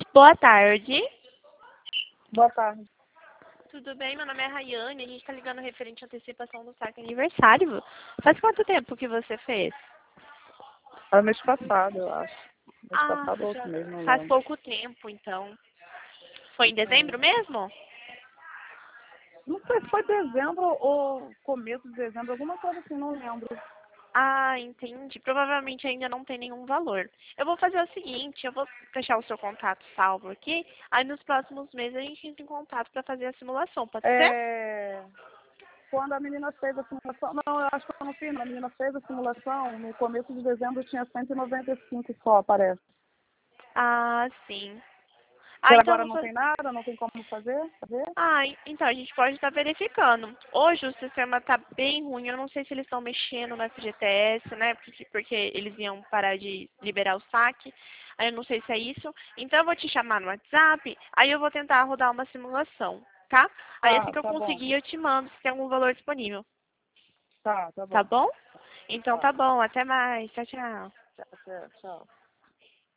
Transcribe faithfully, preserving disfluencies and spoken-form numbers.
Boa tarde. Boa tarde. Tudo bem? Meu nome é Rayane. A gente está ligando referente à antecipação do saque aniversário. Faz quanto tempo que você fez? Foi mês passado, eu acho. Mês Ah, passado ou outro já mês, não faz lembro. pouco tempo, então. Foi em É. dezembro mesmo? Não sei se foi dezembro ou começo de dezembro, alguma coisa assim, não lembro. Ah, entendi. Provavelmente ainda não tem nenhum valor. Eu vou fazer o seguinte, eu vou deixar o seu contato salvo aqui, aí nos próximos meses a gente entra em contato para fazer a simulação, pode ser? É... Quando a menina fez a simulação, não, eu acho que eu não fiz, não. A menina fez a simulação, no começo de dezembro tinha cento e noventa e cinco só, parece. Ah, sim. Que Ah, então eu agora vou não fazer. tem nada, não tem como fazer? fazer? Ah, en- então a gente pode estar verificando. Hoje o sistema está bem ruim. Eu não sei se eles estão mexendo no F G T S, né? Porque, porque eles iam parar de liberar o saque. Aí eu não sei se é isso. Então eu vou te chamar no WhatsApp. Aí eu vou tentar rodar uma simulação, tá? Aí assim Tá, que eu tá bom. conseguir eu te mando se tem algum valor disponível. Tá, tá Tá bom. bom? Então Tá. tá bom. Até mais. Tchau, tchau. Tchau, tchau.